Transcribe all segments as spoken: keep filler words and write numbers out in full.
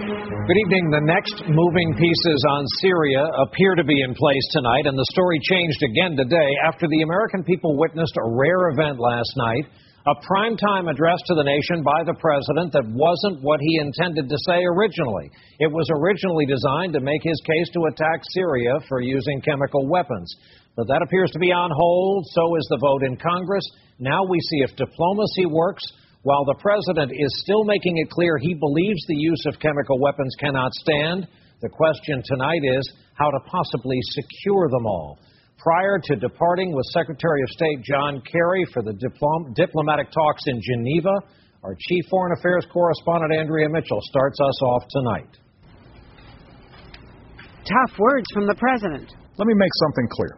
Good evening. The next moving pieces on Syria appear to be in place tonight, and the story changed again today after the American people witnessed a rare event last night, a primetime address to the nation by the president that wasn't what he intended to say originally. It was originally designed to make his case to attack Syria for using chemical weapons. But that appears to be on hold. So is the vote in Congress. Now we see if diplomacy works. While the president is still making it clear he believes the use of chemical weapons cannot stand, the question tonight is how to possibly secure them all. Prior to departing with Secretary of State John Kerry for the diplom- diplomatic talks in Geneva, our chief foreign affairs correspondent Andrea Mitchell starts us off tonight. Tough words from the president. Let me make something clear.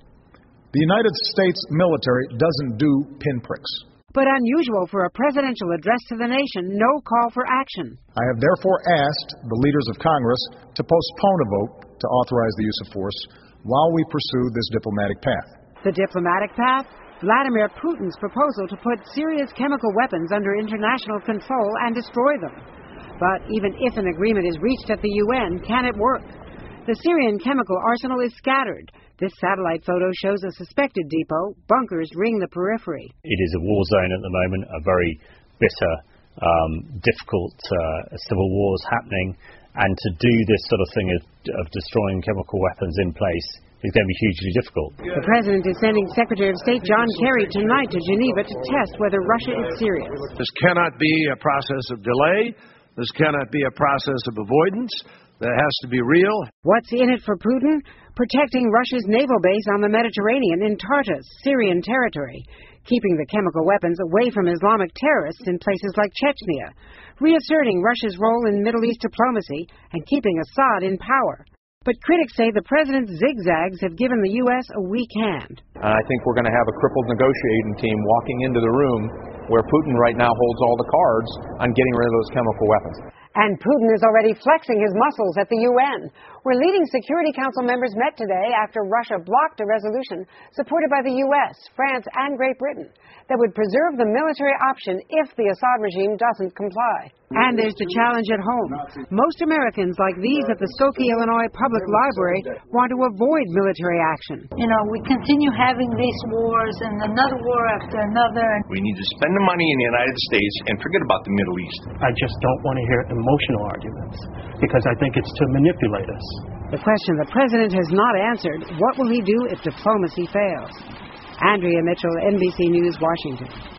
The United States military doesn't do pinpricks. But unusual for a presidential address to the nation, no call for action. I have therefore asked the leaders of Congress to postpone a vote to authorize the use of force while we pursue this diplomatic path. The diplomatic path? Vladimir Putin's proposal to put Syria's chemical weapons under international control and destroy them. But even if an agreement is reached at the U N, can it work? The Syrian chemical arsenal is scattered. This satellite photo shows a suspected depot. Bunkers ring the periphery. It is a war zone at the moment, a very bitter, um, difficult uh, civil war is happening. And to do this sort of thing of, of destroying chemical weapons in place is going to be hugely difficult. The president is sending Secretary of State John Kerry tonight to Geneva to test whether Russia is serious. This cannot be a process of delay. This cannot be a process of avoidance. That has to be real. What's in it for Putin? Protecting Russia's naval base on the Mediterranean in Tartus, Syrian territory. Keeping the chemical weapons away from Islamic terrorists in places like Chechnya. Reasserting Russia's role in Middle East diplomacy and keeping Assad in power. But critics say the president's zigzags have given the U S a weak hand. I think we're going to have a crippled negotiating team walking into the room where Putin right now holds all the cards on getting rid of those chemical weapons. And Putin is already flexing his muscles at the U N, where leading Security Council members met today after Russia blocked a resolution supported by the U S, France, and Great Britain that would preserve the military option if the Assad regime doesn't comply. And there's the challenge at home. Most Americans, like these at the Skokie, Illinois Public Library, want to avoid military action. You know, we continue having these wars and another war after another. We need to spend the money in the United States and forget about the Middle East. I just don't want to hear emotional arguments because I think it's to manipulate us. The question the president has not answered, what will he do if diplomacy fails? Andrea Mitchell, N B C News, Washington.